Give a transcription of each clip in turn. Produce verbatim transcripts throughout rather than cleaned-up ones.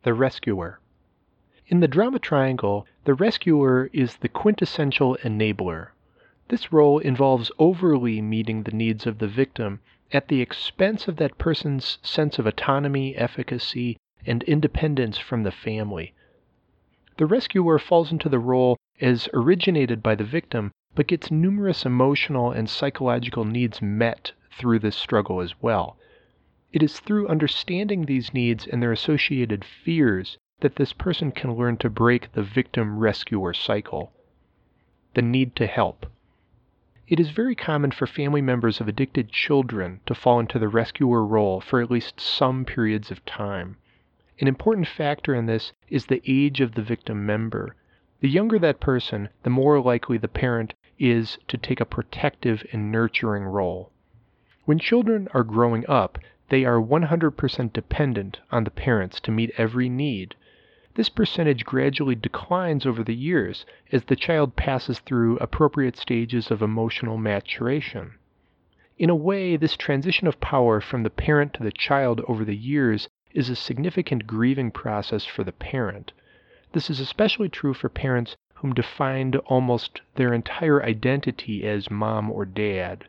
the rescuer. In the drama triangle, the rescuer is the quintessential enabler. This role involves overly meeting the needs of the victim at the expense of that person's sense of autonomy, efficacy, and independence from the family. The rescuer falls into the role as originated by the victim, but gets numerous emotional and psychological needs met through this struggle as well. It is through understanding these needs and their associated fears that this person can learn to break the victim-rescuer cycle. The need to help. It is very common for family members of addicted children to fall into the rescuer role for at least some periods of time. An important factor in this is the age of the victim member. The younger that person, the more likely the parent is to take a protective and nurturing role. When children are growing up, they are one hundred percent dependent on the parents to meet every need. This percentage gradually declines over the years as the child passes through appropriate stages of emotional maturation. In a way, this transition of power from the parent to the child over the years is a significant grieving process for the parent. This is especially true for parents whom defined almost their entire identity as mom or dad.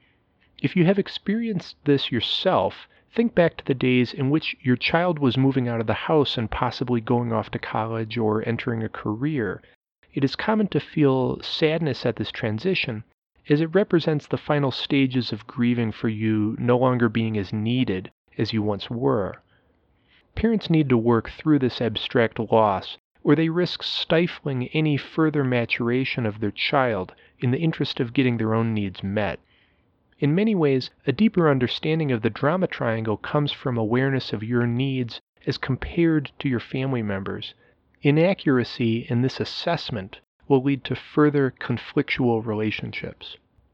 If you have experienced this yourself, think back to the days in which your child was moving out of the house and possibly going off to college or entering a career. It is common to feel sadness at this transition, as it represents the final stages of grieving for you no longer being as needed as you once were. Parents need to work through this abstract loss, or they risk stifling any further maturation of their child in the interest of getting their own needs met. In many ways, a deeper understanding of the drama triangle comes from awareness of your needs as compared to your family members. Inaccuracy in this assessment will lead to further conflictual relationships.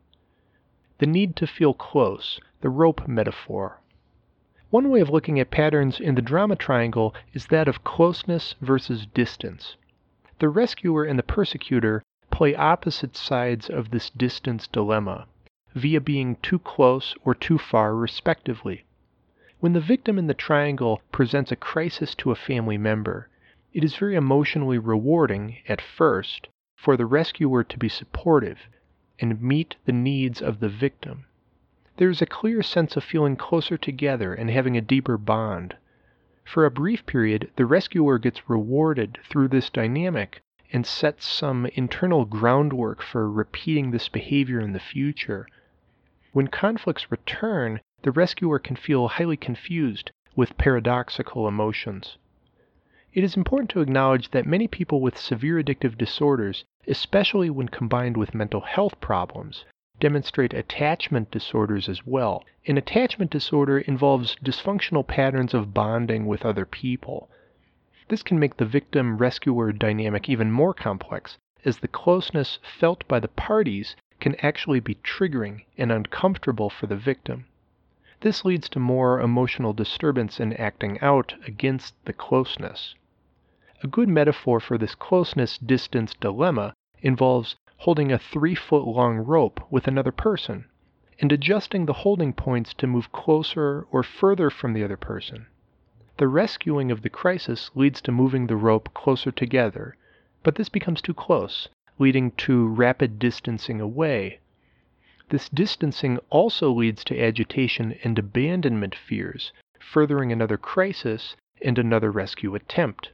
The need to feel close, the rope metaphor. One way of looking at patterns in the drama triangle is that of closeness versus distance. The rescuer and the persecutor play opposite sides of this distance dilemma, via being too close or too far respectively. When the victim in the triangle presents a crisis to a family member, it is very emotionally rewarding, at first, for the rescuer to be supportive and meet the needs of the victim. There is a clear sense of feeling closer together and having a deeper bond. For a brief period, the rescuer gets rewarded through this dynamic and sets some internal groundwork for repeating this behavior in the future. When conflicts return, the rescuer can feel highly confused with paradoxical emotions. It is important to acknowledge that many people with severe addictive disorders, especially when combined with mental health problems, demonstrate attachment disorders as well. An attachment disorder involves dysfunctional patterns of bonding with other people. This can make the victim-rescuer dynamic even more complex, as the closeness felt by the parties can actually be triggering and uncomfortable for the victim. This leads to more emotional disturbance and acting out against the closeness. A good metaphor for this closeness-distance dilemma involves holding a three-foot-long rope with another person and adjusting the holding points to move closer or further from the other person. The rescuing of the crisis leads to moving the rope closer together, but this becomes too close, leading to rapid distancing away. This distancing also leads to agitation and abandonment fears, furthering another crisis and another rescue attempt.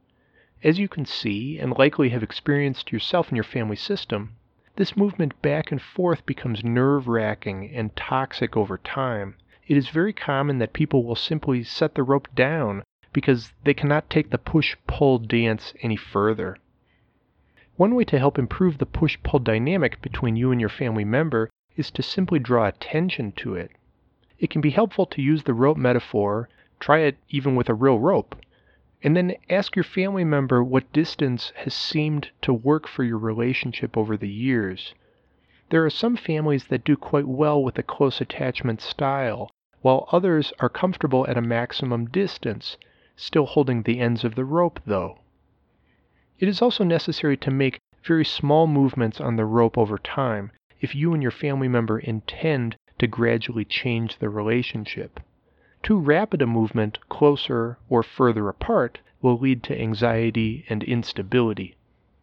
As you can see, and likely have experienced yourself in your family system, this movement back and forth becomes nerve-wracking and toxic over time. It is very common that people will simply set the rope down because they cannot take the push-pull dance any further. One way to help improve the push-pull dynamic between you and your family member is to simply draw attention to it. It can be helpful to use the rope metaphor, try it even with a real rope, and then ask your family member what distance has seemed to work for your relationship over the years. There are some families that do quite well with a close attachment style, while others are comfortable at a maximum distance, still holding the ends of the rope though. It is also necessary to make very small movements on the rope over time if you and your family member intend to gradually change the relationship. Too rapid a movement closer or further apart will lead to anxiety and instability.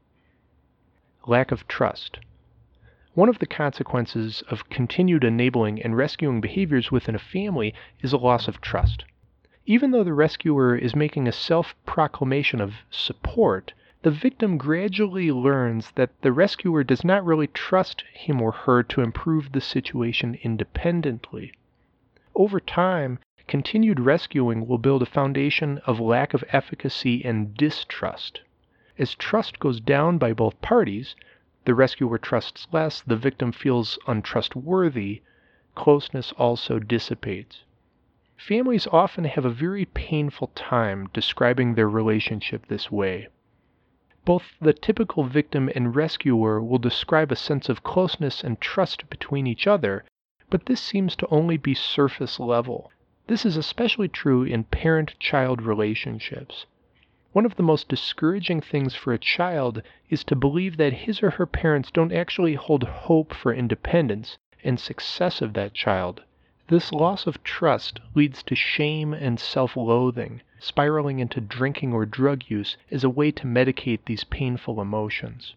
Lack of trust. One of the consequences of continued enabling and rescuing behaviors within a family is a loss of trust. Even though the rescuer is making a self-proclamation of support, the victim gradually learns that the rescuer does not really trust him or her to improve the situation independently. Over time, continued rescuing will build a foundation of lack of efficacy and distrust. As trust goes down by both parties, the rescuer trusts less, the victim feels untrustworthy, closeness also dissipates. Families often have a very painful time describing their relationship this way. Both the typical victim and rescuer will describe a sense of closeness and trust between each other, but this seems to only be surface level. This is especially true in parent-child relationships. One of the most discouraging things for a child is to believe that his or her parents don't actually hold hope for independence and success of that child. This loss of trust leads to shame and self-loathing, spiraling into drinking or drug use as a way to medicate these painful emotions.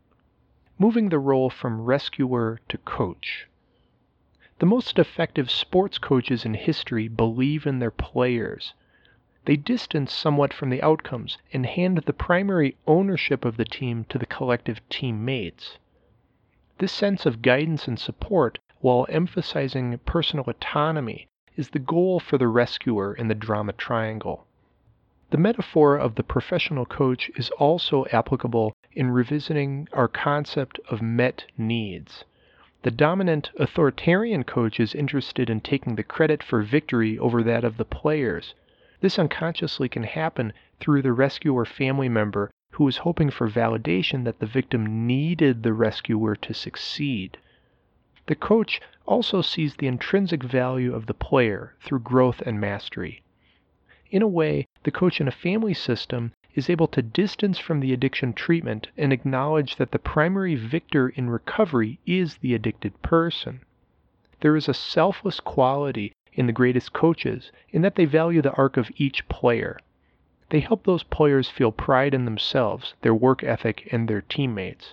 Moving the role from rescuer to coach. The most effective sports coaches in history believe in their players. They distance somewhat from the outcomes and hand the primary ownership of the team to the collective teammates. This sense of guidance and support, while emphasizing personal autonomy, is the goal for the rescuer in the drama triangle. The metaphor of the professional coach is also applicable in revisiting our concept of met needs. The dominant authoritarian coach is interested in taking the credit for victory over that of the players. This unconsciously can happen through the rescuer family member who is hoping for validation that the victim needed the rescuer to succeed. The coach also sees the intrinsic value of the player through growth and mastery. In a way, the coach in a family system is able to distance from the addiction treatment and acknowledge that the primary victor in recovery is the addicted person. There is a selfless quality in the greatest coaches in that they value the arc of each player. They help those players feel pride in themselves, their work ethic, and their teammates.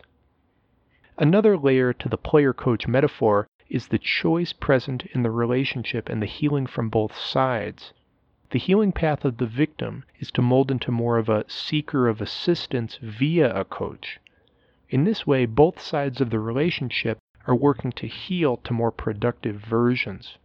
Another layer to the player-coach metaphor is the choice present in the relationship and the healing from both sides. The healing path of the victim is to mold into more of a seeker of assistance via a coach. In this way, both sides of the relationship are working to heal to more productive versions.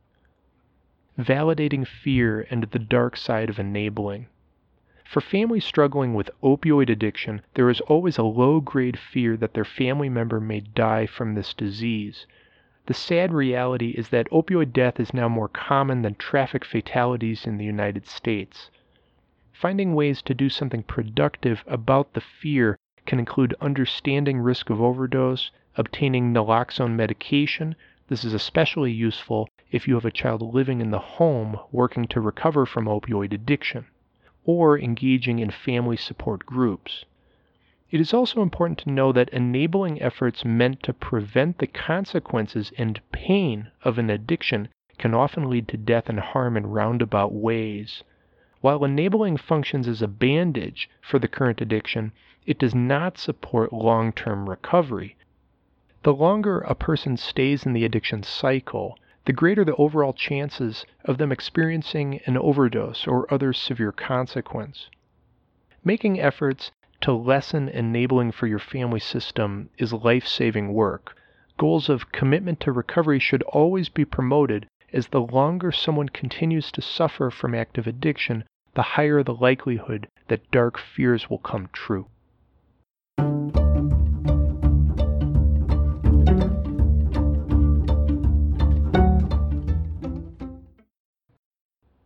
Validating fear and the dark side of enabling. For families struggling with opioid addiction, there is always a low-grade fear that their family member may die from this disease. The sad reality is that opioid death is now more common than traffic fatalities in the United States. Finding ways to do something productive about the fear can include understanding risk of overdose, obtaining naloxone medication. This is especially useful if you have a child living in the home working to recover from opioid addiction, or engaging in family support groups. It is also important to know that enabling efforts meant to prevent the consequences and pain of an addiction can often lead to death and harm in roundabout ways. While enabling functions as a bandage for the current addiction, it does not support long-term recovery. The longer a person stays in the addiction cycle, the greater the overall chances of them experiencing an overdose or other severe consequence. Making efforts to lessen enabling for your family system is life-saving work. Goals of commitment to recovery should always be promoted, as the longer someone continues to suffer from active addiction, the higher the likelihood that dark fears will come true.